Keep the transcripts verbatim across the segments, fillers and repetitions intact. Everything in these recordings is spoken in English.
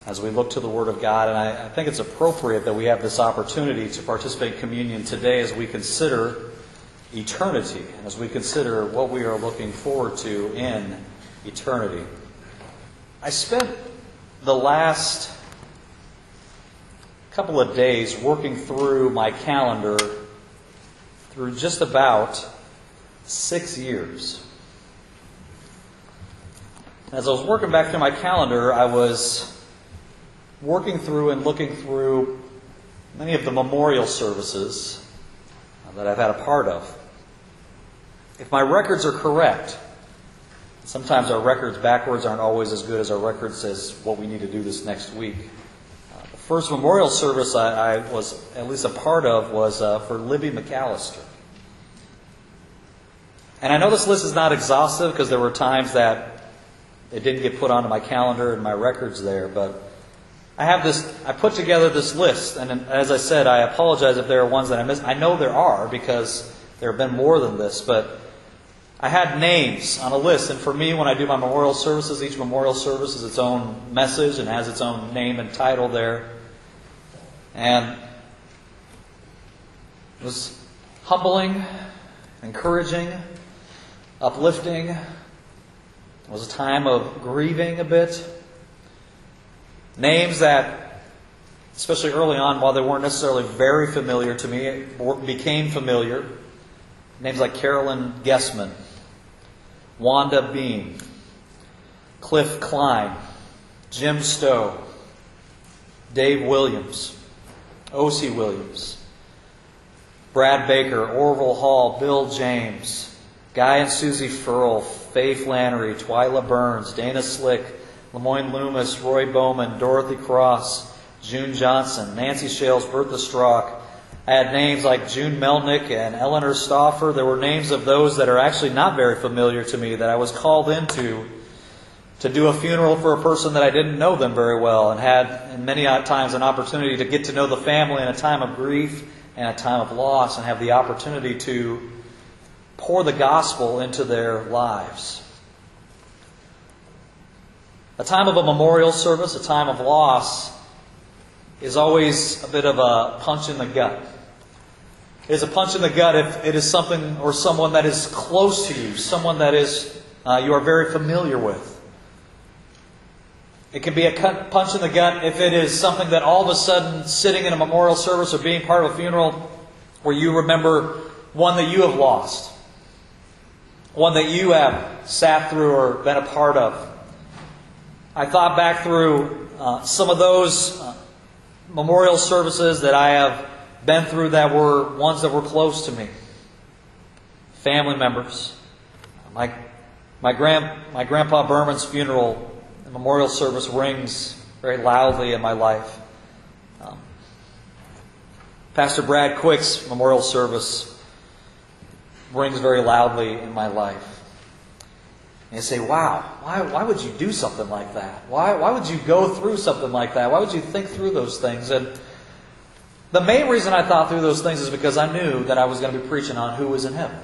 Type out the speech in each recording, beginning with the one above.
as we look to the Word of God. And I, I think it's appropriate that we have this opportunity to participate in communion today as we consider eternity, as we consider what we are looking forward to in eternity. I spent the last couple of days working through my calendar through just about six years. As I was working back through my calendar, I was working through and looking through many of the memorial services that I've had a part of. If my records are correct, sometimes our records backwards aren't always as good as our records as what we need to do this next week. Uh, the first memorial service I, I was at least a part of was uh, for Libby McAllister. And I know this list is not exhaustive because there were times that it didn't get put onto my calendar and my records there, but I have this, I put together this list, and as I said, I apologize if there are ones that I missed. I know there are because there have been more than this, but I had names on a list, and for me, when I do my memorial services, each memorial service is its own message and has its own name and title there. And it was humbling, encouraging, uplifting. It was a time of grieving a bit. Names that, especially early on, while they weren't necessarily very familiar to me, became familiar. Names like Carolyn Gessman, Wanda Bean, Cliff Klein, Jim Stowe, Dave Williams, O C Williams, Brad Baker, Orville Hall, Bill James, Guy and Susie Furl, Faye Flannery, Twyla Burns, Dana Slick, Lemoyne Loomis, Roy Bowman, Dorothy Cross, June Johnson, Nancy Shales, Bertha Strock. I had names like June Melnick and Eleanor Stauffer. There were names of those that are actually not very familiar to me that I was called into to do a funeral for a person that I didn't know them very well, and had in many times an opportunity to get to know the family in a time of grief and a time of loss, and have the opportunity to pour the gospel into their lives. A time of a memorial service, a time of loss, is always a bit of a punch in the gut. It is a punch in the gut if it is something or someone that is close to you, someone that is uh, you are very familiar with. It can be a cut, punch in the gut if it is something that all of a sudden, sitting in a memorial service or being part of a funeral, where you remember one that you have lost, one that you have sat through or been a part of. I thought back through uh, some of those uh, memorial services that I have been through that were ones that were close to me. Family members. My my grand my grandpa Berman's funeral, the memorial service rings very loudly in my life. Um, Pastor Brad Quick's memorial service rings very loudly in my life. And you say, wow, why why would you do something like that? Why why would you go through something like that? Why would you think through those things? And the main reason I thought through those things is because I knew that I was going to be preaching on who was in heaven.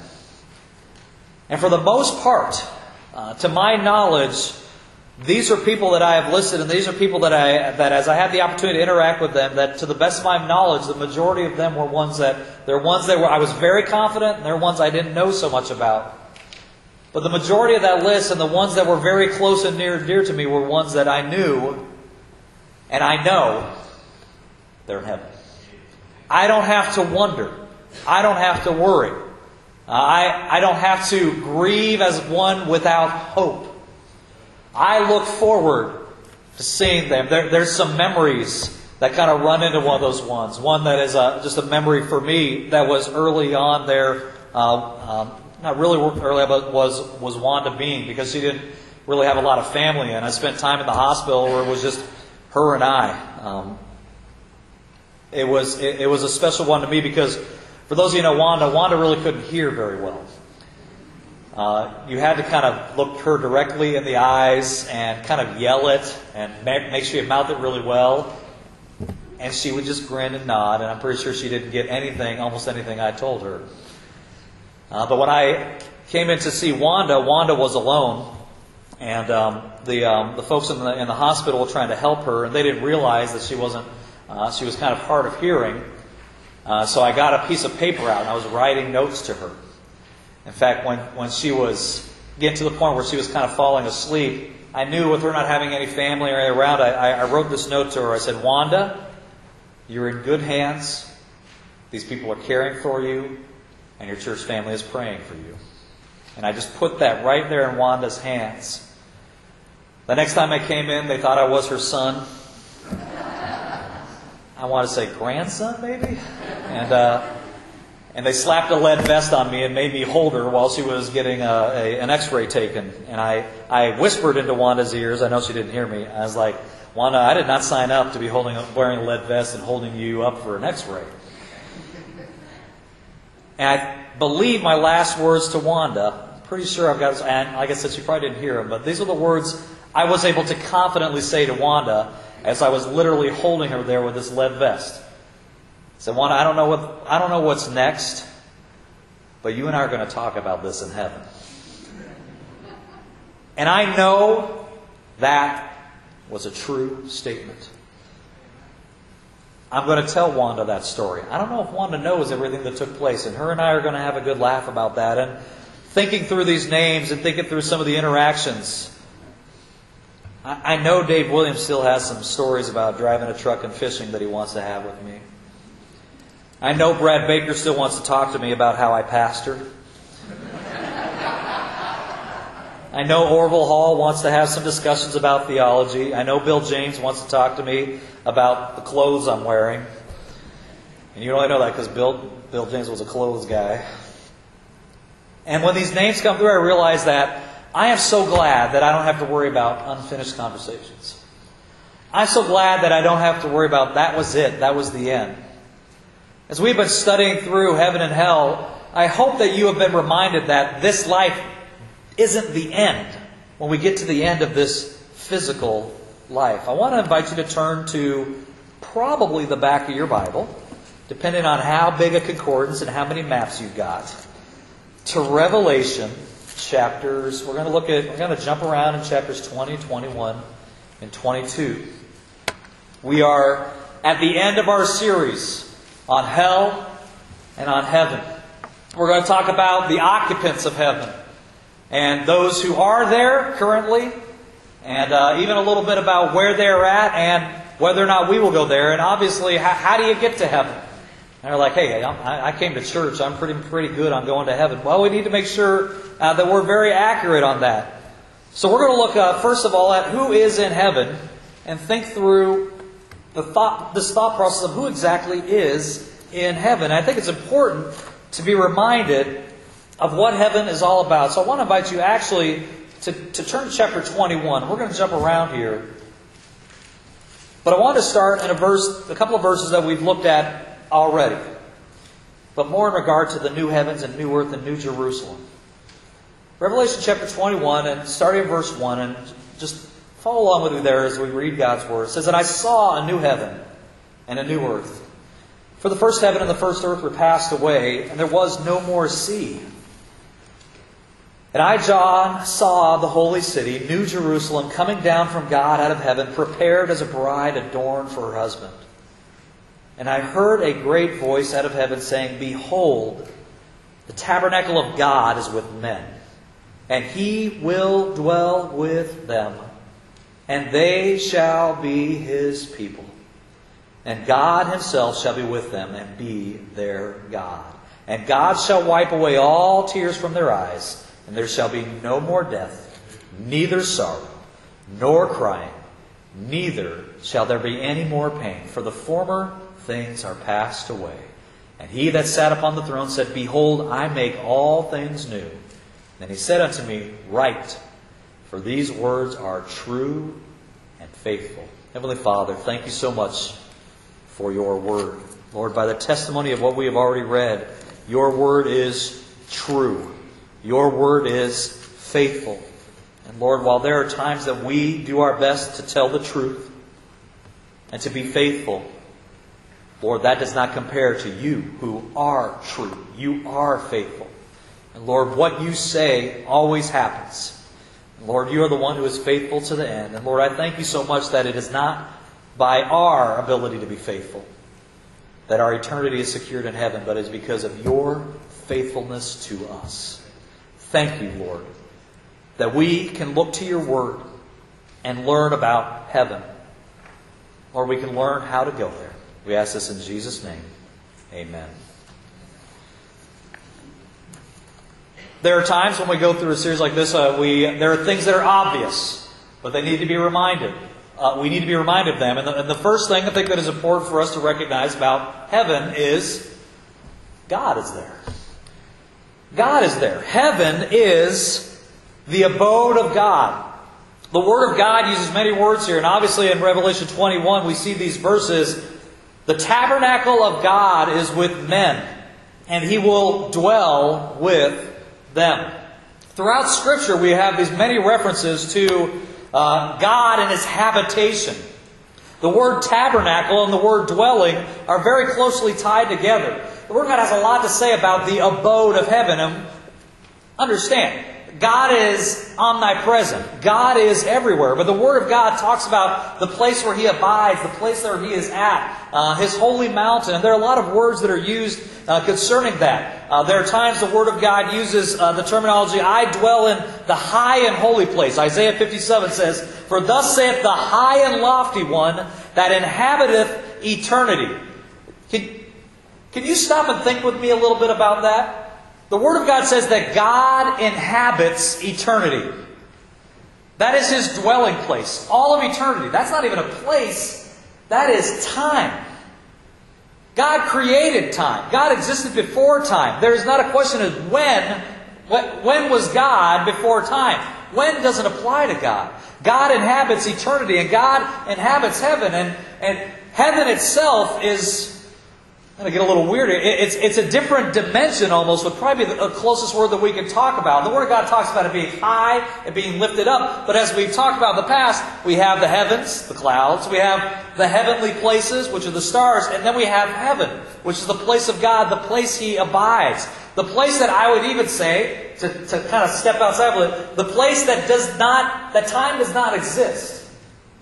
And for the most part, uh, to my knowledge, these are people that I have listed, and these are people that I that as I had the opportunity to interact with them, that to the best of my knowledge, the majority of them were ones that they're ones that were I was very confident, and they're ones I didn't know so much about. But the majority of that list, and the ones that were very close and near and dear to me, were ones that I knew, and I know they're in heaven. I don't have to wonder. I don't have to worry. Uh, I, I don't have to grieve as one without hope. I look forward to seeing them. There, there's some memories that kind of run into one of those ones. One that is a, just a memory for me that was early on there. Uh, um, not really early, but was was Wanda Bean, because she didn't really have a lot of family, and I spent time in the hospital where it was just her and I. Um, it was it, it was a special one to me because, for those of you who know Wanda, Wanda really couldn't hear very well. Uh, you had to kind of look her directly in the eyes and kind of yell it and make, make sure you mouth it really well. And she would just grin and nod, and I'm pretty sure she didn't get anything, almost anything I told her. Uh, but when I came in to see Wanda, Wanda was alone. And um, the um, the folks in the in the hospital were trying to help her, and they didn't realize that she wasn't. Uh, she was kind of hard of hearing. Uh, so I got a piece of paper out, and I was writing notes to her. In fact, when when she was getting to the point where she was kind of falling asleep, I knew with her not having any family or anything around, I, I wrote this note to her. I said, "Wanda, you're in good hands. These people are caring for you, and your church family is praying for you." And I just put that right there in Wanda's hands. The next time I came in, they thought I was her son. I want to say grandson, maybe? And uh, and they slapped a lead vest on me and made me hold her while she was getting a, a, an x-ray taken. And I, I whispered into Wanda's ears. I know she didn't hear me. I was like, "Wanda, I did not sign up to be holding wearing a lead vest and holding you up for an x-ray." And I believe my last words to Wanda, I'm pretty sure I've got, and like I said, she probably didn't hear them, but these are the words I was able to confidently say to Wanda as I was literally holding her there with this lead vest. I said, "Wanda, I don't know what I don't know what's next, but you and I are going to talk about this in heaven." And I know that was a true statement. I'm going to tell Wanda that story. I don't know if Wanda knows everything that took place, and her and I are going to have a good laugh about that. And thinking through these names and thinking through some of the interactions, I know Dave Williams still has some stories about driving a truck and fishing that he wants to have with me. I know Brad Baker still wants to talk to me about how I pastor. I know Orville Hall wants to have some discussions about theology. I know Bill James wants to talk to me about the clothes I'm wearing. And you only know that because Bill, Bill James was a clothes guy. And when these names come through, I realize that I am so glad that I don't have to worry about unfinished conversations. I'm so glad that I don't have to worry about that was it, that was the end. As we've been studying through heaven and hell, I hope that you have been reminded that this life isn't the end when we get to the end of this physical life. I want to invite you to turn to probably the back of your Bible, depending on how big a concordance and how many maps you've got, to Revelation chapters. We're going to look at, we're going to jump around in chapters twenty, twenty-one, and twenty-two. We are at the end of our series on hell and on heaven. We're going to talk about the occupants of heaven and those who are there currently, and uh, even a little bit about where they're at and whether or not we will go there. And obviously, how, how do you get to heaven? And they're like, "Hey, I, I came to church. I'm pretty pretty good on going to heaven." Well, we need to make sure uh, that we're very accurate on that. So we're going to look, uh, first of all, at who is in heaven and think through the thought, this thought process of who exactly is in heaven. I think it's important to be reminded of what heaven is all about. So I want to invite you actually to, to turn to chapter twenty-one. We're going to jump around here. But I want to start in a verse, a couple of verses that we've looked at already, but more in regard to the new heavens and new earth and new Jerusalem. Revelation chapter twenty-one, and starting in verse one, and just follow along with me there as we read God's Word. It says, "And I saw a new heaven and a new earth. For the first heaven and the first earth were passed away, and there was no more sea. And I, John, saw the holy city, New Jerusalem, coming down from God out of heaven, prepared as a bride adorned for her husband. And I heard a great voice out of heaven saying, Behold, the tabernacle of God is with men, and He will dwell with them, and they shall be His people. And God Himself shall be with them and be their God. And God shall wipe away all tears from their eyes, and there shall be no more death, neither sorrow, nor crying, neither shall there be any more pain, for the former things are passed away. And He that sat upon the throne said, Behold, I make all things new. Then He said unto me, Write, for these words are true and faithful." Heavenly Father, thank You so much for Your Word. Lord, by the testimony of what we have already read, Your Word is true. Your Word is faithful. And Lord, while there are times that we do our best to tell the truth and to be faithful, Lord, that does not compare to You who are true. You are faithful. And Lord, what You say always happens. Lord, you are the one who is faithful to the end. And Lord, I thank you so much that it is not by our ability to be faithful that our eternity is secured in heaven, but it is because of your faithfulness to us. Thank you, Lord, that we can look to your word and learn about heaven. Or we can learn how to go there. We ask this in Jesus' name. Amen. There are times when we go through a series like this, uh, we there are things that are obvious, but they need to be reminded. Uh, we need to be reminded of them. And the, and the first thing I think that is important for us to recognize about heaven is God is there. God is there. Heaven is the abode of God. The Word of God uses many words here, and obviously in Revelation twenty-one we see these verses. The tabernacle of God is with men, and He will dwell with them. Throughout Scripture we have these many references to uh, God and His habitation. The word tabernacle and the word dwelling are very closely tied together. The Word of God has a lot to say about the abode of heaven. And understand, God is omnipresent. God is everywhere. But the Word of God talks about the place where He abides, the place where He is at, uh, His holy mountain. And there are a lot of words that are used uh, concerning that. Uh, there are times the Word of God uses uh, the terminology, I dwell in the high and holy place. Isaiah fifty-seven says, For thus saith the high and lofty one that inhabiteth eternity. Can, can you stop and think with me a little bit about that? The Word of God says that God inhabits eternity. That is His dwelling place. All of eternity. That's not even a place. That is time. God created time. God existed before time. There is not a question of when. When was God before time? When doesn't apply to God. God inhabits eternity, and God inhabits heaven. And, and heaven itself is... I'm going to get a little weird here. It's, it's a different dimension almost, would probably be the closest word that we can talk about. The Word of God talks about it being high and being lifted up. But as we've talked about in the past, we have the heavens, the clouds. We have the heavenly places, which are the stars. And then we have heaven, which is the place of God, the place He abides. The place that I would even say, to, to kind of step outside of it, the place that does not, that time does not exist.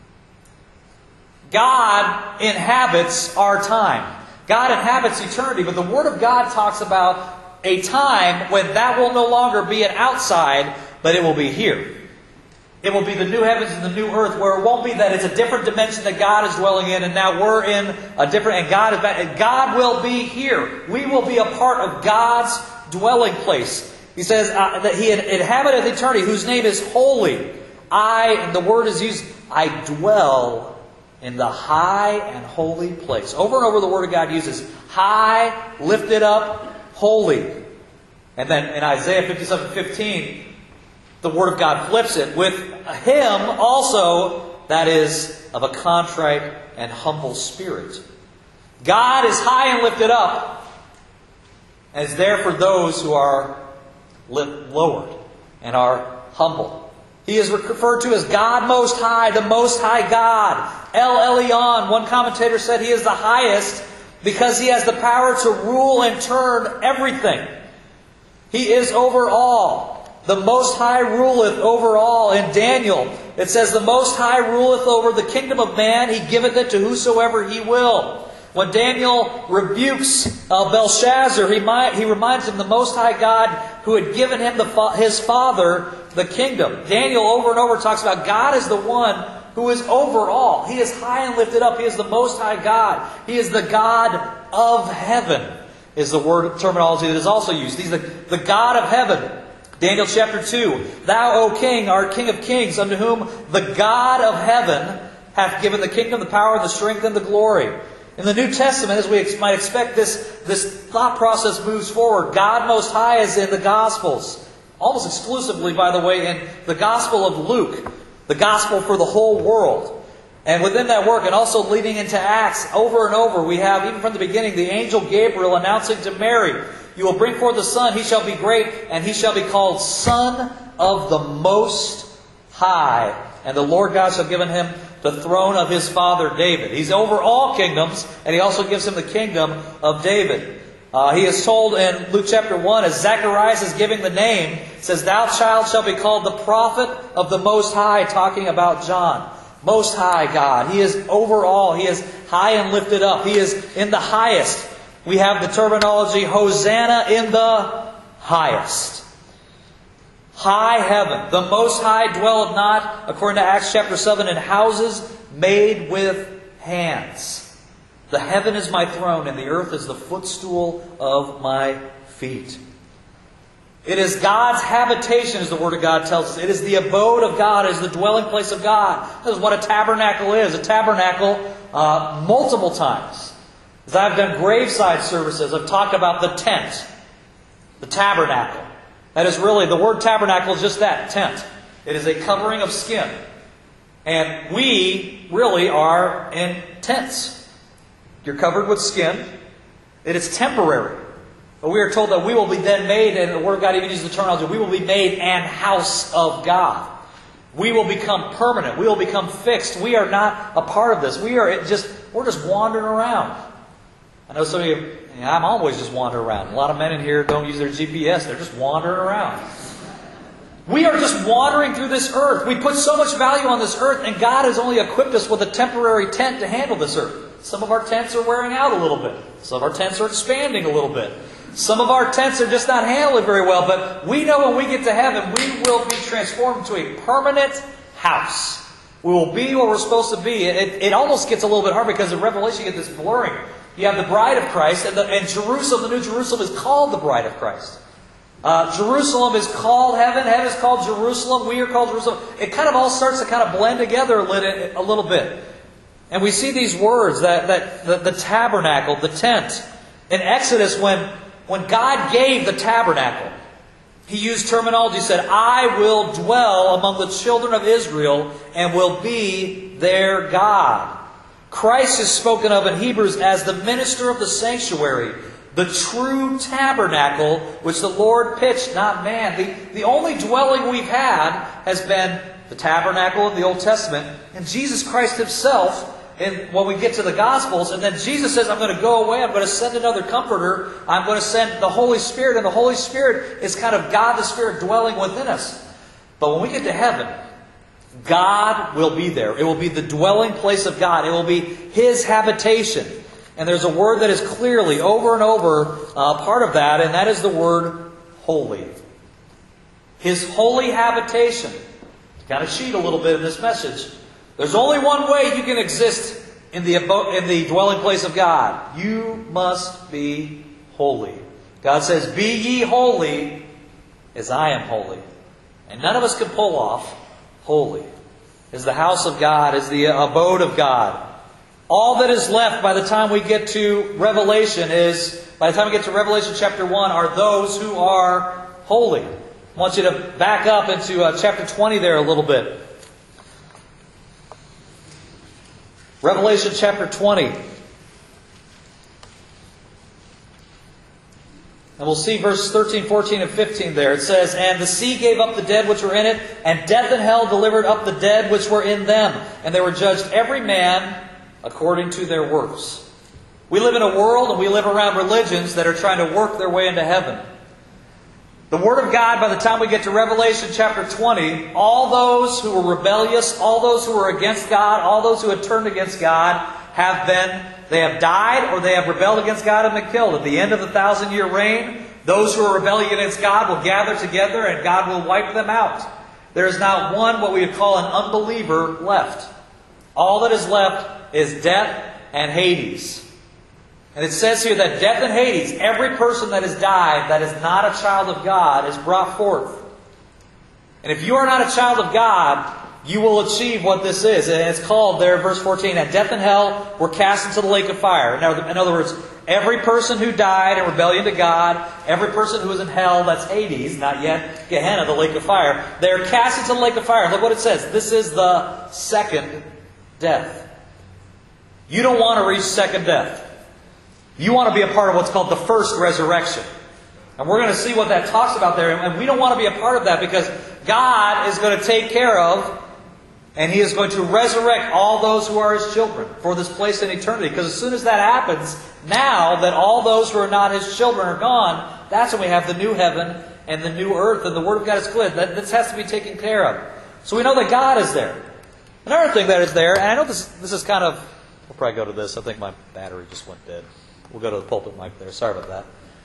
God inhabits our time. God inhabits eternity, but the Word of God talks about a time when that will no longer be an outside, but it will be here. It will be the new heavens and the new earth, where it won't be that it's a different dimension that God is dwelling in, and now we're in a different, and God is back. God will be here. We will be a part of God's dwelling place. He says uh, that He inhabiteth eternity, whose name is holy. I, and the word is used, I dwell in the high and holy place. Over and over the Word of God uses high, lifted up, holy. And then in Isaiah fifty-seven fifteen, the Word of God flips it with Him also that is of a contrite and humble spirit. God is high and lifted up, and is there for those who are lowered and are humble. He is referred to as God Most High, the Most High God. El Elyon, one commentator said He is the highest because He has the power to rule and turn everything. He is over all. The Most High ruleth over all. In Daniel, it says, The Most High ruleth over the kingdom of man. He giveth it to whosoever He will. When Daniel rebukes uh, Belshazzar, he, might, he reminds him the Most High God who had given him the fa- his father the kingdom. Daniel over and over talks about God is the one who is over all. He is high and lifted up. He is the Most High God. He is the God of heaven, is the word terminology that is also used. He's the, the God of heaven. Daniel chapter two, Thou, O King, art King of kings, unto whom the God of heaven hath given the kingdom, the power, the strength, and the glory. In the New Testament, as we might expect, this, this thought process moves forward. God Most High is in the Gospels. Almost exclusively, by the way, in the Gospel of Luke. The Gospel for the whole world. And within that work, and also leading into Acts, over and over, we have, even from the beginning, the angel Gabriel announcing to Mary, You will bring forth a son, he shall be great, and he shall be called Son of the Most High. And the Lord God shall give him the throne of his father David. He's over all kingdoms, and He also gives him the kingdom of David. Uh, Uh, he is told in Luke chapter one, as Zacharias is giving the name, it says, "Thou child shalt be called the prophet of the Most High," talking about John. Most High God. He is over all. He is high and lifted up. He is in the highest. We have the terminology, Hosanna in the highest. High heaven. The Most High dwelleth not, according to Acts chapter seven, in houses made with hands. The heaven is my throne, and the earth is the footstool of my feet. It is God's habitation, as the Word of God tells us. It is the abode of God. It is the dwelling place of God. This is what a tabernacle is. A tabernacle, uh, multiple times. As I've done graveside services, I've talked about the tent. The tabernacle. That is really, the word tabernacle is just that, tent. It is a covering of skin. And we really are in tents. You're covered with skin. It is temporary. But we are told that we will be then made, and the Word of God even uses the terminology, we will be made an house of God. We will become permanent. We will become fixed. We are not a part of this. We are just, we're just wandering around. I know some of you, you know, I'm always just wandering around. A lot of men in here don't use their G P S. They're just wandering around. We are just wandering through this earth. We put so much value on this earth, and God has only equipped us with a temporary tent to handle this earth. Some of our tents are wearing out a little bit. Some of our tents are expanding a little bit. Some of our tents are just not handling very well, but we know when we get to heaven, we will be transformed into a permanent house. We will be where we're supposed to be. It, it almost gets a little bit hard because in Revelation you get this blurring. You have the bride of Christ, and, the, and Jerusalem, the New Jerusalem, is called the bride of Christ. Uh, Jerusalem is called heaven. Heaven is called Jerusalem. We are called Jerusalem. It kind of all starts to kind of blend together a little, a little bit. And we see these words, that, that the, the tabernacle, the tent. In Exodus, when, when God gave the tabernacle, He used terminology. He said, "I will dwell among the children of Israel and will be their God." Christ is spoken of in Hebrews as the minister of the sanctuary, the true tabernacle which the Lord pitched, not man. The, the only dwelling we've had has been the tabernacle of the Old Testament, and Jesus Christ Himself. And when we get to the Gospels, and then Jesus says, "I'm going to go away, I'm going to send another Comforter, I'm going to send the Holy Spirit," and the Holy Spirit is kind of God the Spirit dwelling within us. But when we get to heaven, God will be there. It will be the dwelling place of God. It will be His habitation. And there's a word that is clearly, over and over, uh, part of that, and that is the word holy. His holy habitation. Kind of cheat a little bit in this message. There's only one way you can exist in the, in the dwelling place of God. You must be holy. God says, "Be ye holy as I am holy." And none of us can pull off holy. Is the house of God, is the abode of God. All that is left by the time we get to Revelation is, by the time we get to Revelation chapter one, are those who are holy. I want you to back up into uh, chapter twenty there a little bit. Revelation chapter twenty. And we'll see verses thirteen, fourteen, and fifteen there. It says, "And the sea gave up the dead which were in it, and death and hell delivered up the dead which were in them. And they were judged every man according to their works." We live in a world and we live around religions that are trying to work their way into heaven. The Word of God, by the time we get to Revelation chapter twenty, all those who were rebellious, all those who were against God, all those who had turned against God, have been, they have died or they have rebelled against God and been killed. At the end of the thousand year reign, those who are rebelling against God will gather together and God will wipe them out. There is not one, what we would call an unbeliever, left. All that is left is death and Hades. And it says here that death and Hades, every person that has died that is not a child of God, is brought forth. And if you are not a child of God, you will achieve what this is. And it's called there, verse fourteen, "And death and hell were cast into the lake of fire." Now, in other words, every person who died in rebellion to God, every person who is in hell, that's Hades, not yet Gehenna, the lake of fire, they're cast into the lake of fire. Look what it says. This is the second death. You don't want to reach second death. You want to be a part of what's called the first resurrection. And we're going to see what that talks about there. And we don't want to be a part of that because God is going to take care of And He is going to resurrect all those who are His children for this place in eternity. Because as soon as that happens, now that all those who are not His children are gone, that's when we have the new heaven and the new earth. And the Word of God is clear. That this has to be taken care of. So we know that God is there. Another thing that is there, and I know this, this is kind of... We'll probably go to this. I think my battery just went dead. We'll go to the pulpit mic there. Sorry about that.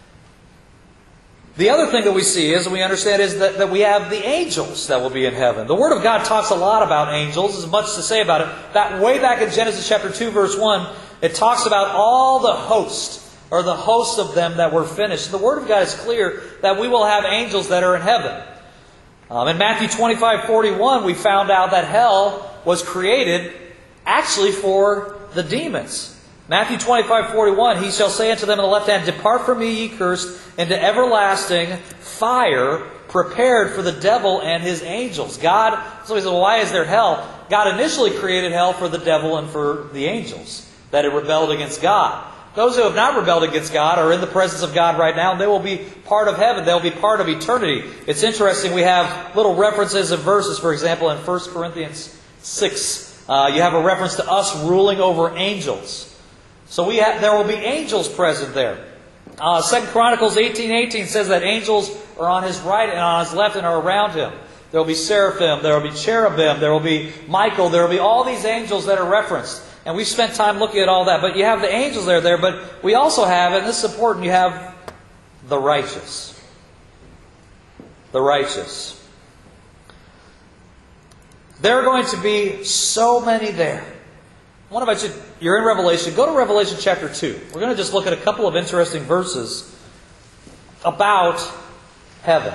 The other thing that we see is, and we understand, is that, that we have the angels that will be in heaven. The Word of God talks a lot about angels. There's much to say about it. That way back in Genesis chapter two, verse one, it talks about all the host, or the host of them that were finished. The Word of God is clear that we will have angels that are in heaven. Um, in Matthew twenty-five forty-one, we found out that hell was created actually for the demons. Matthew twenty-five forty-one, He shall say unto them on the left hand, Depart from me, ye cursed, into everlasting fire, prepared for the devil and his angels. God, so he said, well, why is there hell? God initially created hell for the devil and for the angels that had rebelled against God. Those who have not rebelled against God are in the presence of God right now, and they will be part of heaven. They'll be part of eternity. It's interesting, we have little references and verses, for example, in First Corinthians six. Uh, you have a reference to us ruling over angels. So we have, there will be angels present there. Uh, Second Chronicles eighteen eighteen says that angels are on His right and on His left and are around Him. There will be seraphim, there will be cherubim, there will be Michael, there will be all these angels that are referenced. And we've spent time looking at all that. But you have the angels that are there, but we also have, and this is important, you have the righteous. The righteous. There are going to be so many there. I want to invite you, you're in Revelation, go to Revelation chapter two. We're going to just look at a couple of interesting verses about heaven.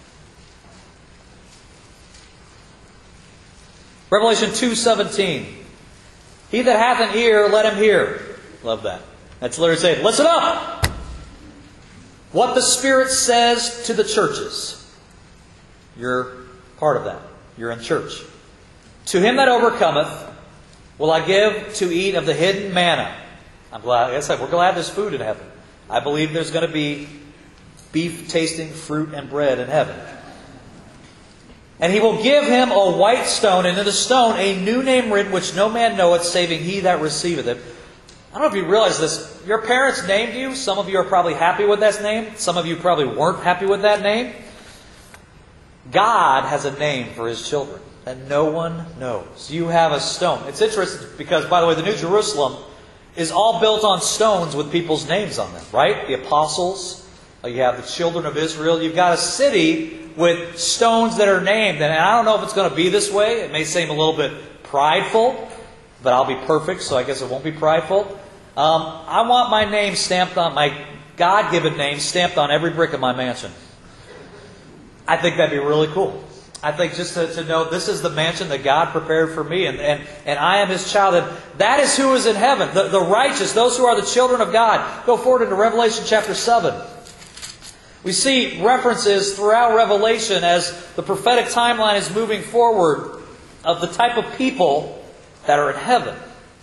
Revelation two seventeen. He that hath an ear, let him hear. Love that. That's literally saying, listen up! What the Spirit says to the churches. You're part of that. You're in church. To him that overcometh, will I give to eat of the hidden manna. I'm glad. Like I said, we're glad there's food in heaven. I believe there's going to be beef tasting fruit and bread in heaven. And He will give him a white stone, and in the stone a new name written, which no man knoweth, saving he that receiveth it. I don't know if you realize this. Your parents named you. Some of you are probably happy with that name. Some of you probably weren't happy with that name. God has a name for His children that no one knows. You have a stone. It's interesting because, by the way, the New Jerusalem is all built on stones with people's names on them, right? The apostles, you have the children of Israel. You've got a city with stones that are named. And I don't know if it's going to be this way. It may seem a little bit prideful, but I'll be perfect, so I guess it won't be prideful. Um, I want my name stamped on, my God-given name stamped on every brick of my mansion. I think that'd be really cool. I think just to, to know this is the mansion that God prepared for me, and, and, and I am His child. And that is who is in heaven. The, the righteous, those who are the children of God. Go forward into Revelation chapter seven. We see references throughout Revelation as the prophetic timeline is moving forward of the type of people that are in heaven.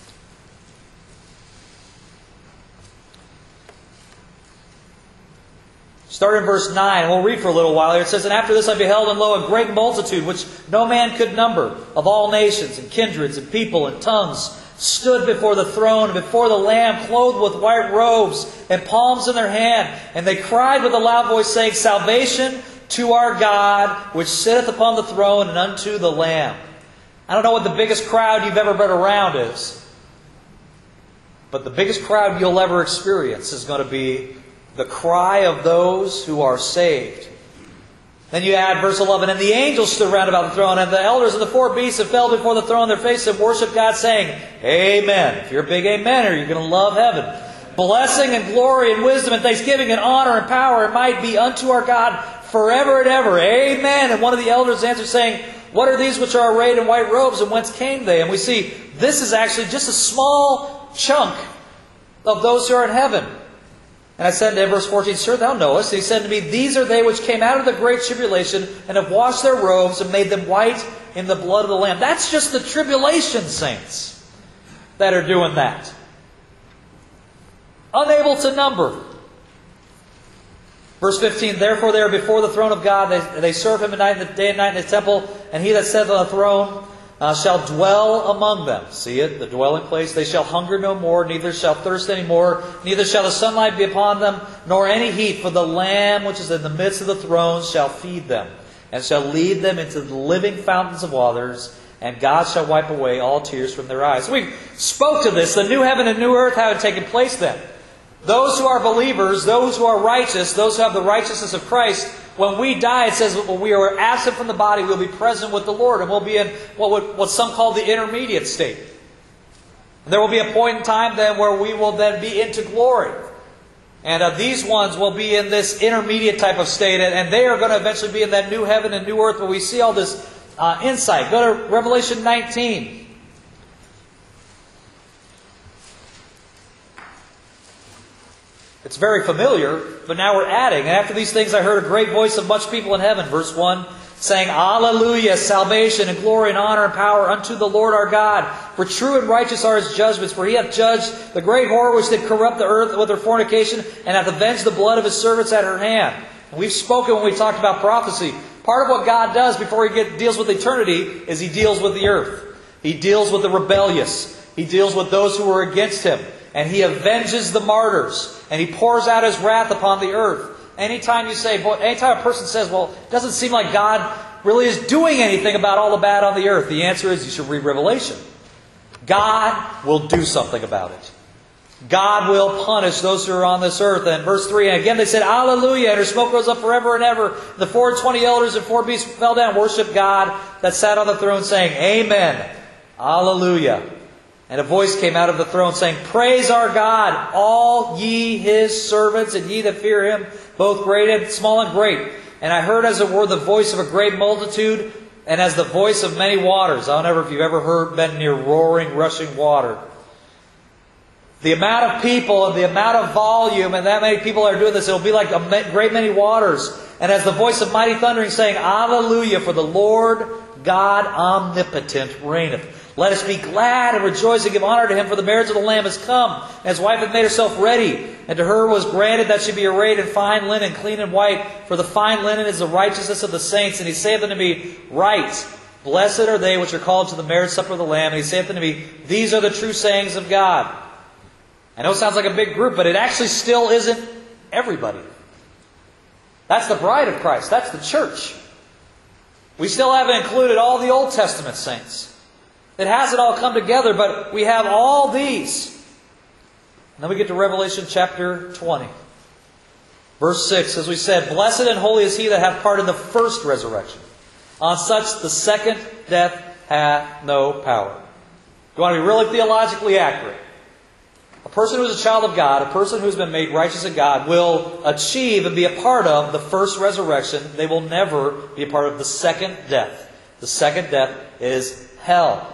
Start in verse nine, and we'll read for a little while here. It says, And after this I beheld, and lo, a great multitude, which no man could number, of all nations, and kindreds, and people, and tongues, stood before the throne, and before the Lamb, clothed with white robes, and palms in their hand. And they cried with a loud voice, saying, Salvation to our God, which sitteth upon the throne, and unto the Lamb. I don't know what the biggest crowd you've ever been around is, but the biggest crowd you'll ever experience is going to be the cry of those who are saved. Then you add verse eleven, And the angels stood round about the throne, and the elders of the four beasts have fell before the throne on their faces and worshiped God, saying, Amen. If you're a big amener, you're going to love heaven. Blessing and glory and wisdom and thanksgiving and honor and power and might be unto our God forever and ever. Amen. And one of the elders answered, saying, What are these which are arrayed in white robes, and whence came they? And we see this is actually just a small chunk of those who are in heaven. And I said to him, verse fourteen, Sir, thou knowest. And he said to me, These are they which came out of the great tribulation, and have washed their robes, and made them white in the blood of the Lamb. That's just the tribulation saints that are doing that. Unable to number. Verse fifteen, Therefore they are before the throne of God. They, they serve Him at night, day and night in His temple. And He that sitteth on the throne uh, shall dwell among them. See it? The dwelling place. They shall hunger no more, neither shall thirst any more, neither shall the sunlight be upon them, nor any heat. For the Lamb which is in the midst of the throne shall feed them, and shall lead them into the living fountains of waters, and God shall wipe away all tears from their eyes. We spoke to this, the new heaven and new earth, how it had taken place then. Those who are believers, those who are righteous, those who have the righteousness of Christ, when we die, it says when we are absent from the body, we'll be present with the Lord, and we'll be in what would, what some call the intermediate state. And there will be a point in time then where we will then be into glory. And uh, these ones will be in this intermediate type of state, and, and they are going to eventually be in that new heaven and new earth where we see all this uh, insight. Go to Revelation nineteen. It's very familiar, but now we're adding. And after these things I heard a great voice of much people in heaven, verse one, saying, Alleluia, salvation and glory and honor and power unto the Lord our God. For true and righteous are His judgments. For He hath judged the great whore which did corrupt the earth with her fornication, and hath avenged the blood of His servants at her hand. And we've spoken when we talked about prophecy. Part of what God does before He get, deals with eternity is He deals with the earth. He deals with the rebellious. He deals with those who are against Him. And He avenges the martyrs. And He pours out His wrath upon the earth. Anytime you say, anytime a person says, well, it doesn't seem like God really is doing anything about all the bad on the earth, the answer is you should read Revelation. God will do something about it. God will punish those who are on this earth. And verse three, and again they said, Alleluia, and her smoke rose up forever and ever. The four and twenty elders and four beasts fell down and worshipped God that sat on the throne, saying, Amen. Alleluia. And a voice came out of the throne saying, Praise our God, all ye His servants, and ye that fear Him, both great and small and great. And I heard as it were the voice of a great multitude, and as the voice of many waters. I don't know if you've ever heard, been near roaring, rushing water. The amount of people and the amount of volume, and that many people are doing this, it'll be like a great many waters. And as the voice of mighty thundering, saying, Alleluia, for the Lord God omnipotent reigneth. Let us be glad and rejoice and give honor to Him, for the marriage of the Lamb is come, and His wife hath made herself ready. And to her was granted that she be arrayed in fine linen, clean and white. For the fine linen is the righteousness of the saints. And He saith unto me, Right, blessed are they which are called to the marriage supper of the Lamb. And He saith unto me, These are the true sayings of God. I know it sounds like a big group, but it actually still isn't everybody. That's the bride of Christ. That's the church. We still haven't included all the Old Testament saints. It hasn't all come together, but we have all these. And then we get to Revelation chapter twenty. Verse six, as we said, Blessed and holy is he that hath part in the first resurrection. On such the second death hath no power. You want to be really theologically accurate. A person who is a child of God, a person who has been made righteous of God, will achieve and be a part of the first resurrection. They will never be a part of the second death. The second death is hell.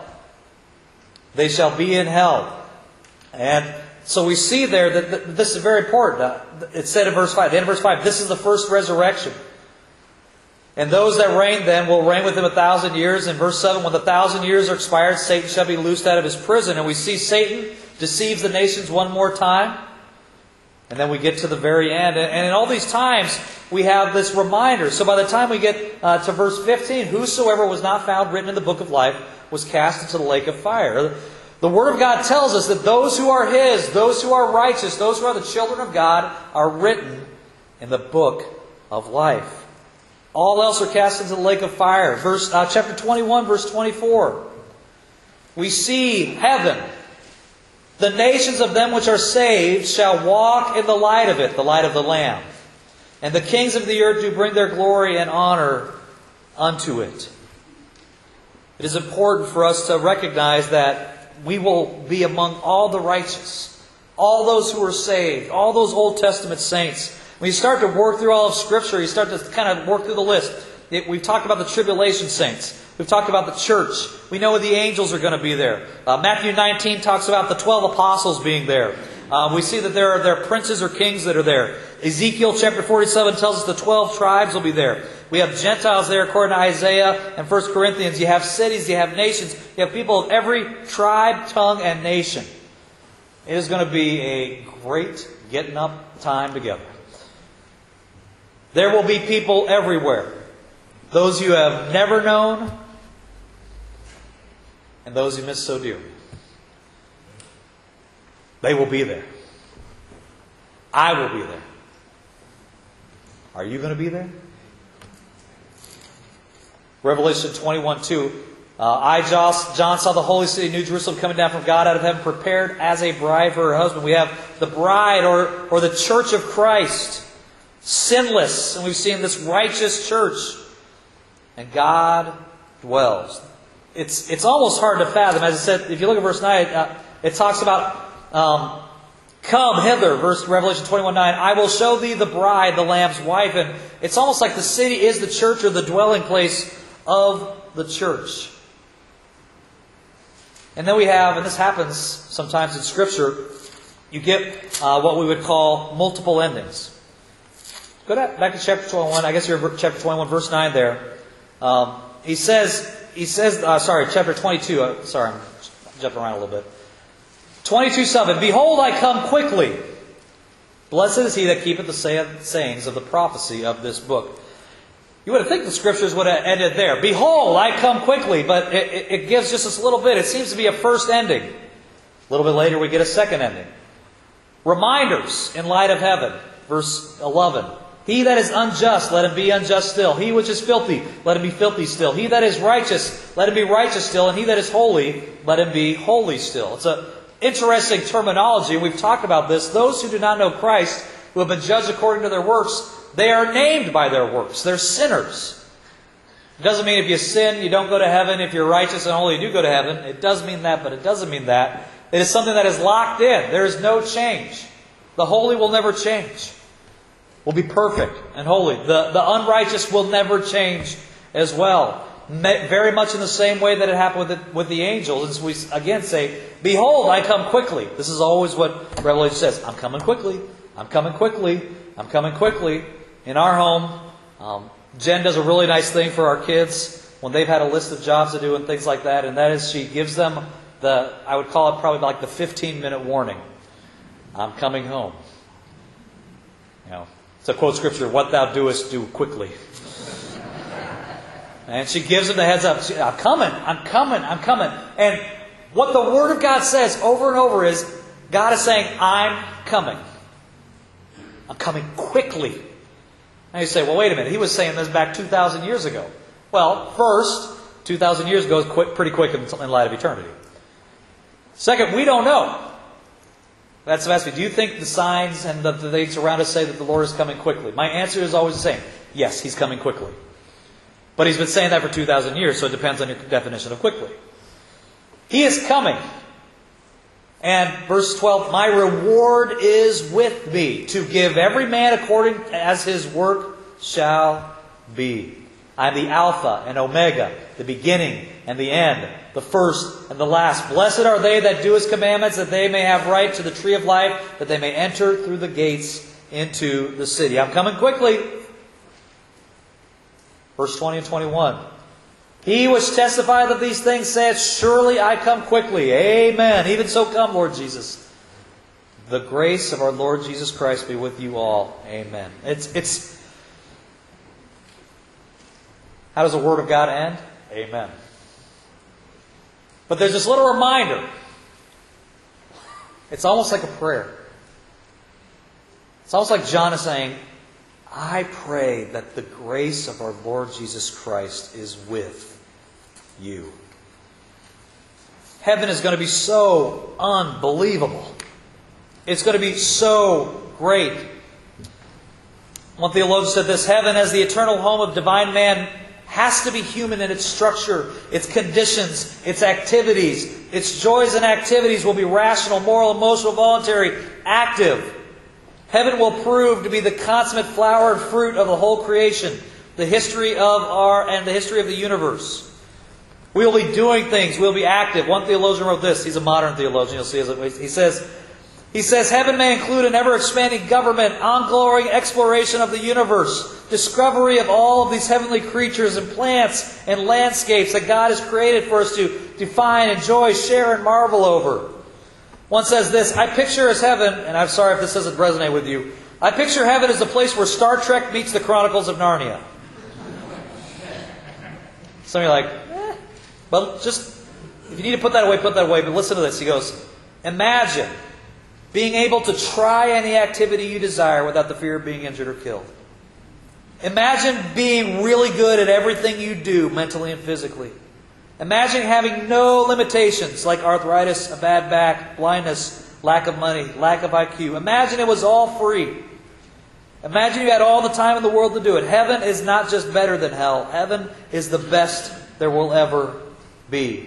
They shall be in hell. And so we see there that this is very important. It said in verse five, the end of verse five, this is the first resurrection. And those that reign then will reign with Him a thousand years. In verse seven, when the thousand years are expired, Satan shall be loosed out of his prison. And we see Satan deceives the nations one more time. And then we get to the very end. And in all these times, we have this reminder. So by the time we get uh, to verse fifteen, whosoever was not found written in the book of life was cast into the lake of fire. The Word of God tells us that those who are His, those who are righteous, those who are the children of God, are written in the book of life. All else are cast into the lake of fire. Verse uh, chapter twenty-one, verse twenty-four. We see heaven. The nations of them which are saved shall walk in the light of it, the light of the Lamb. And the kings of the earth do bring their glory and honor unto it. It is important for us to recognize that we will be among all the righteous, all those who are saved, all those Old Testament saints. When you start to work through all of Scripture, you start to kind of work through the list. It, we've talked about the tribulation saints. We've talked about the church. We know the angels are going to be there. Uh, Matthew nineteen talks about the twelve apostles being there. Uh, we see that there are, there are princes or kings that are there. Ezekiel chapter forty-seven tells us the twelve tribes will be there. We have Gentiles there according to Isaiah and First Corinthians. You have cities, you have nations. You have people of every tribe, tongue, and nation. It is going to be a great getting up time together. There will be people everywhere. Those you have never known, and those you miss so dearly. They will be there. I will be there. Are you going to be there? Revelation twenty-one two. Uh, I, John, saw the holy city, New Jerusalem, coming down from God out of heaven, prepared as a bride for her husband. We have the bride, or, or the church of Christ, sinless. And we've seen this righteous church. And God dwells. It's it's almost hard to fathom. As I said, if you look at verse nine, uh, it talks about, um, come hither, verse Revelation twenty-one nine, I will show thee the bride, the Lamb's wife. And it's almost like the city is the church, or the dwelling place of the church. And then we have, and this happens sometimes in Scripture, you get uh, what we would call multiple endings. Go back to chapter twenty-one. I guess you're chapter twenty-one, verse nine there. Um, he says, he says, uh, sorry, chapter twenty-two. Uh, sorry, I'm jumping around a little bit. twenty-two seven. Behold, I come quickly. Blessed is he that keepeth the say- sayings of the prophecy of this book. You would have think the Scriptures would have ended there. Behold, I come quickly. But it, it, it gives just this little bit. It seems to be a first ending. A little bit later we get a second ending. Reminders in light of heaven. Verse eleven. He that is unjust, let him be unjust still. He which is filthy, let him be filthy still. He that is righteous, let him be righteous still. And he that is holy, let him be holy still. It's an interesting terminology. We've talked about this. Those who do not know Christ, who have been judged according to their works, they are named by their works. They're sinners. It doesn't mean if you sin, you don't go to heaven. If you're righteous and holy, you do go to heaven. It does mean that, but it doesn't mean that. It is something that is locked in. There is no change. The holy will never change. Will be perfect and holy. The, the unrighteous will never change as well. Very much in the same way that it happened with the, with the angels. As we again say, behold, I come quickly. This is always what Revelation says. I'm coming quickly. I'm coming quickly. I'm coming quickly. In our home, um, Jen does a really nice thing for our kids when they've had a list of jobs to do and things like that. And that is she gives them the, I would call it probably like the fifteen minute warning. I'm coming home. You know. To quote Scripture, what thou doest, do quickly. And she gives them the heads up. She, I'm coming, I'm coming, I'm coming. And what the Word of God says over and over is, God is saying, I'm coming. I'm coming quickly. Now you say, well, wait a minute. He was saying this back two thousand years ago. Well, first, two thousand years ago is quick, pretty quick in, in light of eternity. Second, we don't know. That's the ask me, do you think the signs and the, the things around us say that the Lord is coming quickly? My answer is always the same. Yes, He's coming quickly. But He's been saying that for two thousand years, so it depends on your definition of quickly. He is coming. And verse twelve, my reward is with me, to give every man according as his work shall be. I am the Alpha and Omega, the beginning and the end, the first and the last. Blessed are they that do His commandments, that they may have right to the tree of life, that they may enter through the gates into the city. I'm coming quickly. Verse twenty and twenty-one. He which testifieth of these things saith, surely I come quickly. Amen. Even so come, Lord Jesus. The grace of our Lord Jesus Christ be with you all. Amen. It's it's. How does the Word of God end? Amen. But there's this little reminder. It's almost like a prayer. It's almost like John is saying, I pray that the grace of our Lord Jesus Christ is with you. Heaven is going to be so unbelievable. It's going to be so great. One theologian said this, heaven as the eternal home of divine man has to be human in its structure, its conditions, its activities. Its joys and activities will be rational, moral, emotional, voluntary, active. Heaven will prove to be the consummate flower and fruit of the whole creation, the history of our and the history of the universe. We will be doing things. We'll be active. One theologian wrote this. He's a modern theologian. You'll see. He says, He says, heaven may include an ever-expanding government, ongoing exploration of the universe, discovery of all of these heavenly creatures and plants and landscapes that God has created for us to define, enjoy, share, and marvel over. One says this, I picture as heaven, and I'm sorry if this doesn't resonate with you, I picture heaven as the place where Star Trek meets the Chronicles of Narnia. Some of you are like, eh. Well, just if you need to put that away, put that away. But listen to this. He goes, imagine being able to try any activity you desire without the fear of being injured or killed. Imagine being really good at everything you do, mentally and physically. Imagine having no limitations like arthritis, a bad back, blindness, lack of money, lack of I Q. Imagine it was all free. Imagine you had all the time in the world to do it. Heaven is not just better than hell. Heaven is the best there will ever be.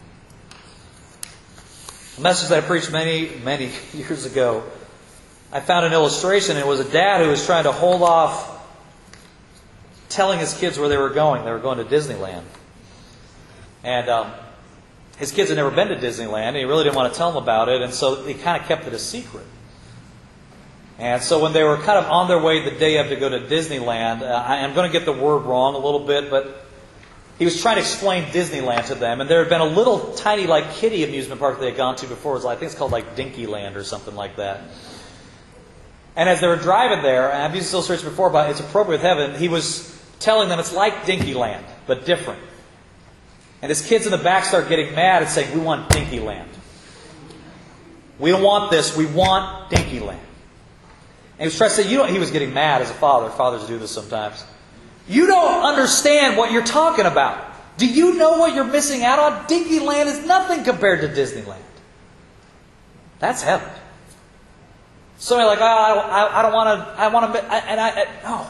A message that I preached many, many years ago, I found an illustration. It was a dad who was trying to hold off telling his kids where they were going. They were going to Disneyland. And um, his kids had never been to Disneyland, and he really didn't want to tell them about it, and so he kind of kept it a secret. And so when they were kind of on their way the day of to go to Disneyland, uh, I, I'm going to get the word wrong a little bit, but he was trying to explain Disneyland to them, and there had been a little tiny like kiddie amusement park they had gone to before. It was, I think it's called like Dinkyland or something like that. And as they were driving there, and I've used this illustration before, but it's appropriate with heaven, he was telling them it's like Dinkyland, but different. And his kids in the back start getting mad and saying, we want Dinkyland. We don't want this, we want Dinkyland. And he was trying to say, you don't, he was getting mad as a father. Fathers do this sometimes. You don't understand what you're talking about. Do you know what you're missing out on? Dinkyland is nothing compared to Disneyland. That's heaven. Somebody like, oh, I don't, I, I don't want to, I want to, and I, I no.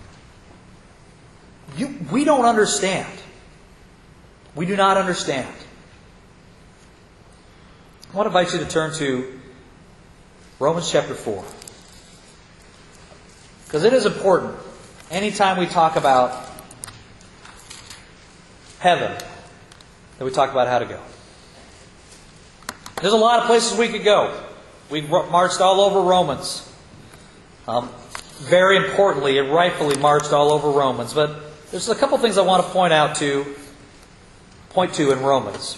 You, we don't understand. We do not understand. I want to invite you to turn to Romans chapter four. Because it is important, anytime we talk about heaven, that we talk about how to go. There's a lot of places we could go. We've marched all over Romans. Um, very importantly and rightfully marched all over Romans. But there's a couple things I want to point out to, point to in Romans.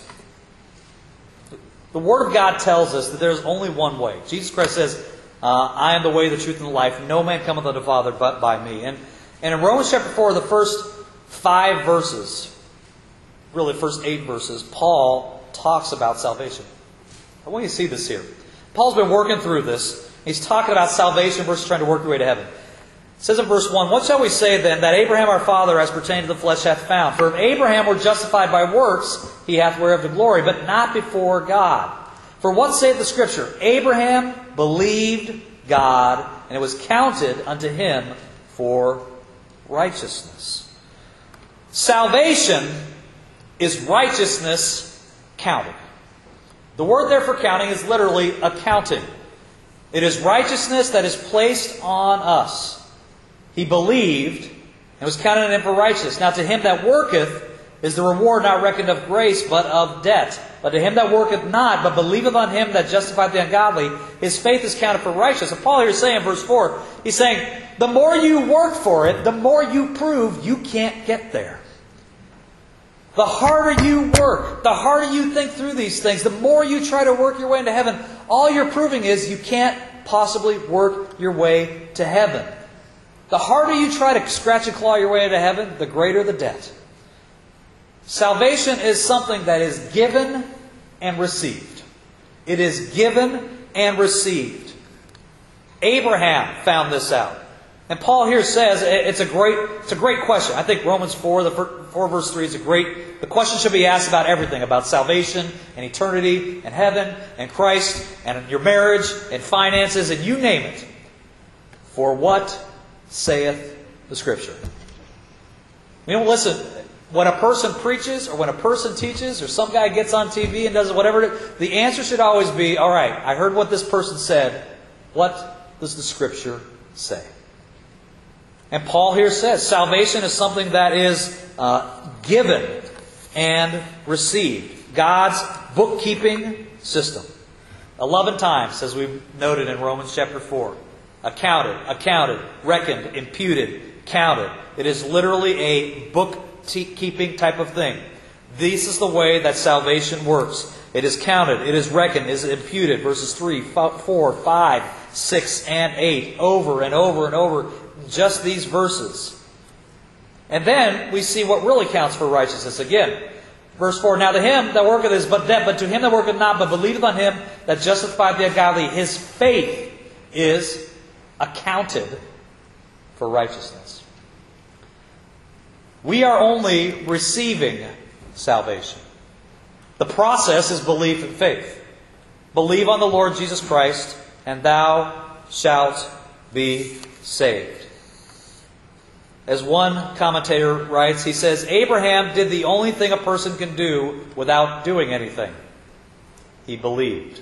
The Word of God tells us that there's only one way. Jesus Christ says, uh, I am the way, the truth, and the life. No man cometh unto the Father but by me. And, and in Romans chapter four, the first five verses, really the first eight verses, Paul talks about salvation. I want you to see this here. Paul's been working through this. He's talking about salvation versus trying to work your way to heaven. It says in verse one, what shall we say then that Abraham our father as pertaining to the flesh hath found? For if Abraham were justified by works, he hath whereof the glory, but not before God. For what saith the Scripture? Abraham believed God, and it was counted unto him for righteousness. Salvation is righteousness counted. The word there for counting is literally accounting. It is righteousness that is placed on us. He believed, and was counted on him for righteousness. Now to him that worketh is the reward not reckoned of grace, but of debt. But to him that worketh not, but believeth on him that justifieth the ungodly, his faith is counted for righteousness. And Paul here is saying in verse four, he's saying, the more you work for it, the more you prove you can't get there. The harder you work, the harder you think through these things, the more you try to work your way into heaven, all you're proving is you can't possibly work your way to heaven. The harder you try to scratch and claw your way into heaven, the greater the debt. Salvation is something that is given and received. It is given and received. Abraham found this out. And Paul here says it's a great, it's a great question. I think Romans four, the four verse three is a great, the question should be asked about everything, about salvation and eternity and heaven and Christ and your marriage and finances and you name it. For what saith the Scripture? You know, listen, when a person preaches or when a person teaches or some guy gets on T V and does whatever it is, the answer should always be, all right, I heard what this person said. What does the Scripture say? And Paul here says salvation is something that is uh, given and received. God's bookkeeping system. Eleven times, as we noted in Romans chapter four. Accounted, accounted, reckoned, imputed, counted. It is literally a bookkeeping type of thing. This is the way that salvation works. It is counted, it is reckoned, it is imputed. Verses three, four, five, six, and eight. Over and over and over. Just these verses. And then we see what really counts for righteousness. Again, Verse four, now to him that worketh is but dead, but to him that worketh not, but believeth on him that justifieth the ungodly, his faith is accounted for righteousness. We are only receiving salvation. The process is belief and faith. Believe on the Lord Jesus Christ, and thou shalt be saved. As one commentator writes, he says, Abraham did the only thing a person can do without doing anything. He believed.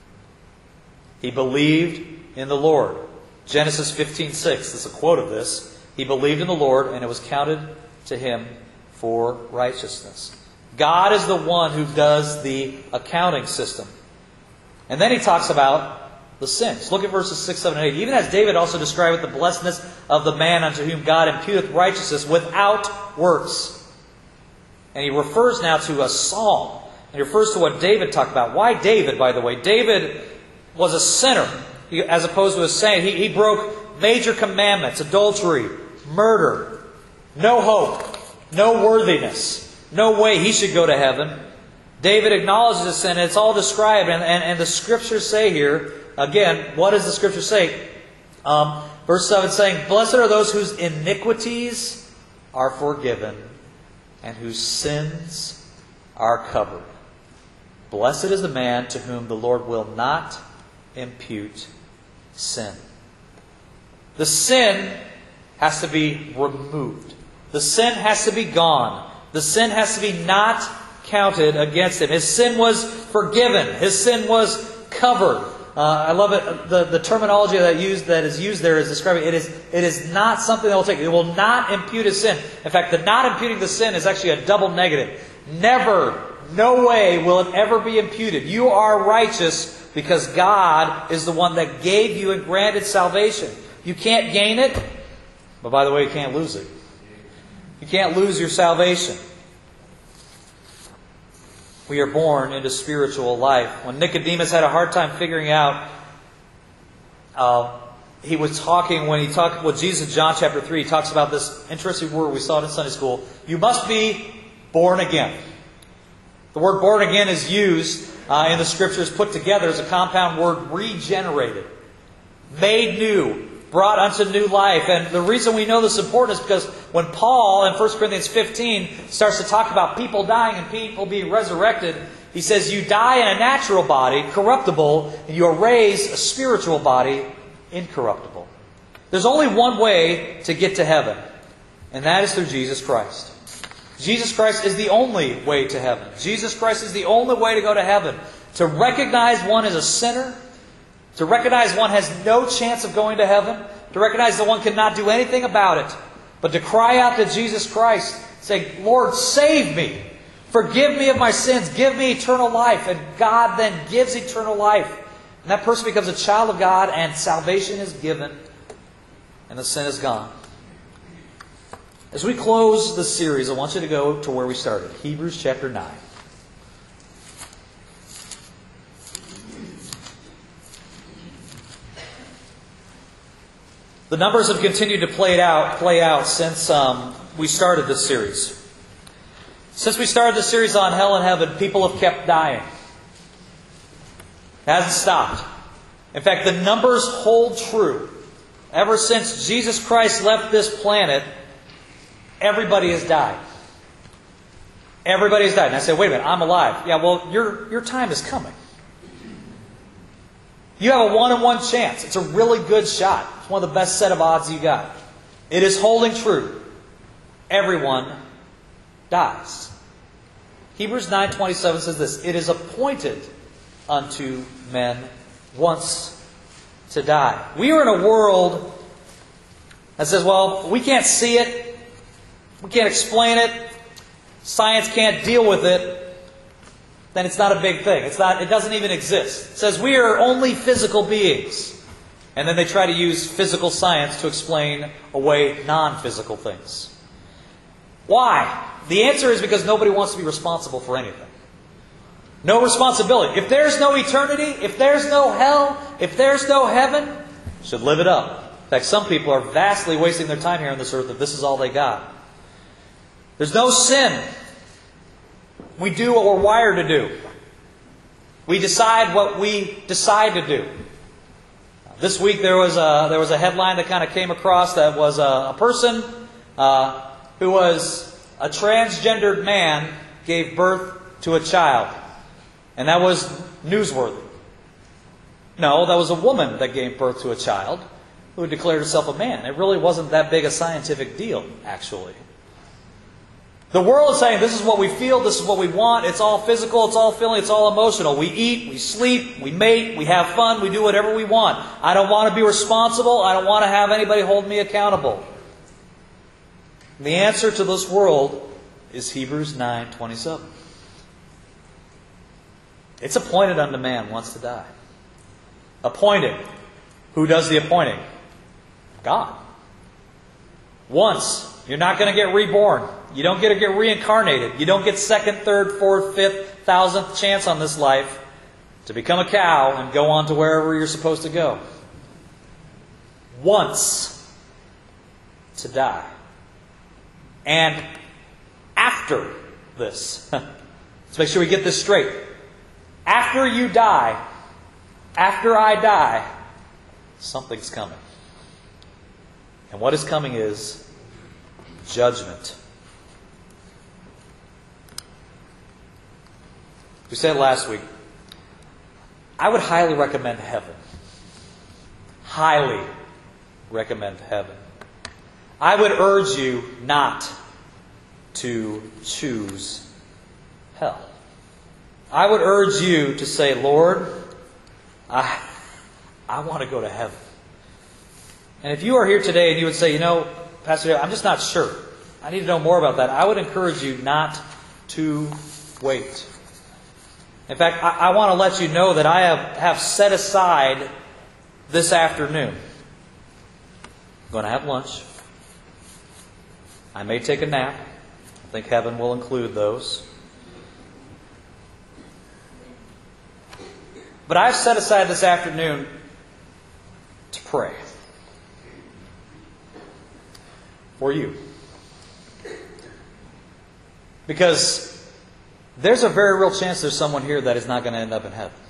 He believed in the Lord. Genesis fifteen six, there's a quote of this. He believed in the Lord, and it was counted to him for righteousness. God is the one who does the accounting system. And then he talks about the sins. Look at verses six, seven, and eight. Even as David also describeth the blessedness of the man unto whom God imputeth righteousness without works. And he refers now to a psalm. And he refers to what David talked about. Why David, by the way? David was a sinner, as opposed to a saint. He, he broke major commandments: adultery, murder, no hope, no worthiness, no way he should go to heaven. David acknowledges his sin, and it's all described. And, and, and the Scriptures say here, again, what does the Scripture say? Um, verse seven saying, Blessed are those whose iniquities are forgiven, and whose sins are covered. Blessed is the man to whom the Lord will not impute sin. The sin has to be removed. The sin has to be gone. The sin has to be not counted against him. His sin was forgiven. His sin was covered. Uh, I love it. The, the terminology that used that is used there is describing it is it is not something that will take. It will not impute his sin. In fact, the not imputing the sin is actually a double negative. Never, no way will it ever be imputed. You are righteous because God is the one that gave you and granted salvation. You can't gain it, but by the way, you can't lose it. You can't lose your salvation. We are born into spiritual life. When Nicodemus had a hard time figuring out, uh, he was talking, when he talked with Jesus in John chapter three, he talks about this interesting word, we saw it in Sunday school. You must be born again. The word born again is used uh, in the Scriptures, put together as a compound word, regenerated, made new, brought unto new life. And the reason we know this is important is because when Paul in First Corinthians fifteen starts to talk about people dying and people being resurrected, he says you die in a natural body, corruptible, and you are raised a spiritual body, incorruptible. There's only one way to get to heaven, and that is through Jesus Christ. Jesus Christ is the only way to heaven. Jesus Christ is the only way to go to heaven. To recognize one as a sinner, to recognize one has no chance of going to heaven, to recognize that one cannot do anything about it, but to cry out to Jesus Christ, say, Lord, save me. Forgive me of my sins. Give me eternal life. And God then gives eternal life. And that person becomes a child of God, and salvation is given, and the sin is gone. As we close the series, I want you to go to where we started, Hebrews chapter nine. The numbers have continued to play it out, play out since um, we started this series. Since we started this series on hell and heaven, people have kept dying. It hasn't stopped. In fact, the numbers hold true. Ever since Jesus Christ left this planet, everybody has died. Everybody has died. And I say, wait a minute, I'm alive. Yeah, well, your, your time is coming. You have a one-in-one chance. It's a really good shot. It's one of the best set of odds you got. It is holding true. Everyone dies. Hebrews nine twenty-seven says this, It is appointed unto men once to die. We are in a world that says, well, we can't see it. We can't explain it. Science can't deal with it. Then it's not a big thing. It's not, it doesn't even exist. It says we are only physical beings. And then they try to use physical science to explain away non-physical things. Why? The answer is because nobody wants to be responsible for anything. No responsibility. If there's no eternity, if there's no hell, if there's no heaven, should live it up. In fact, some people are vastly wasting their time here on this earth if this is all they got. There's no sin. We do what we're wired to do. We decide what we decide to do. This week there was a, there was a headline that kind of came across that was a, a person uh, who was a transgendered man gave birth to a child. And that was newsworthy. No, that was a woman that gave birth to a child who had declared herself a man. It really wasn't that big a scientific deal, actually. The world is saying, this is what we feel, this is what we want, it's all physical, it's all feeling, it's all emotional. We eat, we sleep, we mate, we have fun, we do whatever we want. I don't want to be responsible, I don't want to have anybody hold me accountable. The answer to this world is Hebrews nine twenty-seven. It's appointed unto man once to die. Appointed. Who does the appointing? God. Once. You're not going to get reborn. You don't get to get reincarnated. You don't get second, third, fourth, fifth, thousandth chance on this life to become a cow and go on to wherever you're supposed to go. Once to die. And after this, let's make sure we get this straight. After you die, after I die, something's coming. And what is coming is judgment. We said last week, I would highly recommend heaven. Highly recommend heaven. I would urge you not to choose hell. I would urge you to say, Lord, I, I want to go to heaven. And if you are here today and you would say, you know, Pastor Dale, I'm just not sure. I need to know more about that. I would encourage you not to wait. In fact, I, I want to let you know that I have, have set aside this afternoon. I'm going to have lunch. I may take a nap. I think heaven will include those. But I've set aside this afternoon to pray for you. Because there's a very real chance there's someone here that is not going to end up in heaven.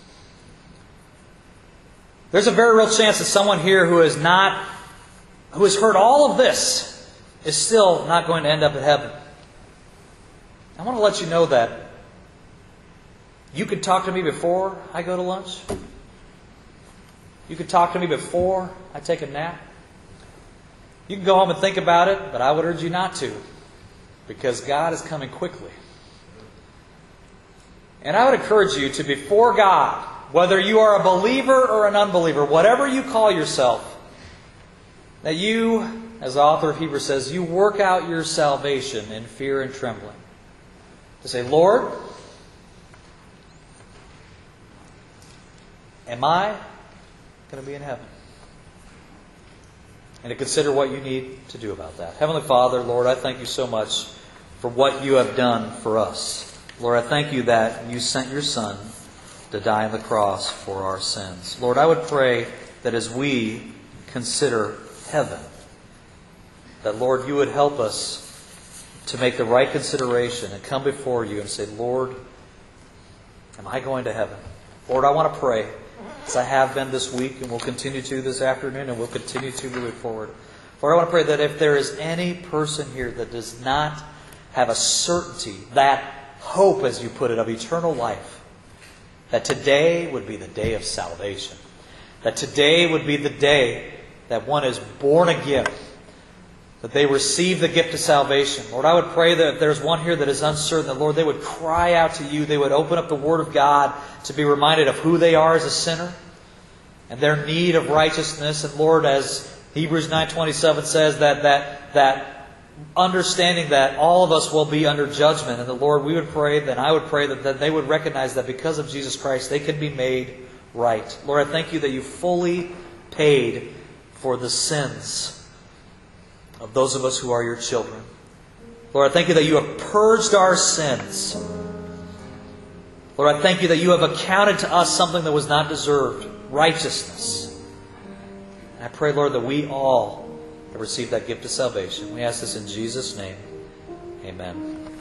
There's a very real chance that someone here who is not, who has heard all of this, is still not going to end up in heaven. I want to let you know that you could talk to me before I go to lunch. You could talk to me before I take a nap. You can go home and think about it, but I would urge you not to, because God is coming quickly. And I would encourage you to, before God, whether you are a believer or an unbeliever, whatever you call yourself, that you, as the author of Hebrews says, you work out your salvation in fear and trembling. To say, Lord, am I going to be in heaven? And to consider what you need to do about that. Heavenly Father, Lord, I thank you so much for what you have done for us. Lord, I thank you that you sent your Son to die on the cross for our sins. Lord, I would pray that as we consider heaven, that, Lord, you would help us to make the right consideration and come before you and say, Lord, am I going to heaven? Lord, I want to pray, as I have been this week and will continue to this afternoon and will continue to moving forward. Lord, I want to pray that if there is any person here that does not have a certainty, that hope, as you put it, of eternal life, that today would be the day of salvation. That today would be the day that one is born again. That they receive the gift of salvation. Lord, I would pray that if there's one here that is uncertain, that, Lord, they would cry out to you. They would open up the Word of God to be reminded of who they are as a sinner and their need of righteousness. And, Lord, as Hebrews nine twenty-seven says, that that that understanding that all of us will be under judgment. And the Lord, we would pray, then I would pray that, that they would recognize that because of Jesus Christ, they can be made right. Lord, I thank you that you fully paid for the sins of those of us who are your children. Lord, I thank you that you have purged our sins. Lord, I thank you that you have accounted to us something that was not deserved, righteousness. And I pray, Lord, that we all have received that gift of salvation. We ask this in Jesus' name. Amen.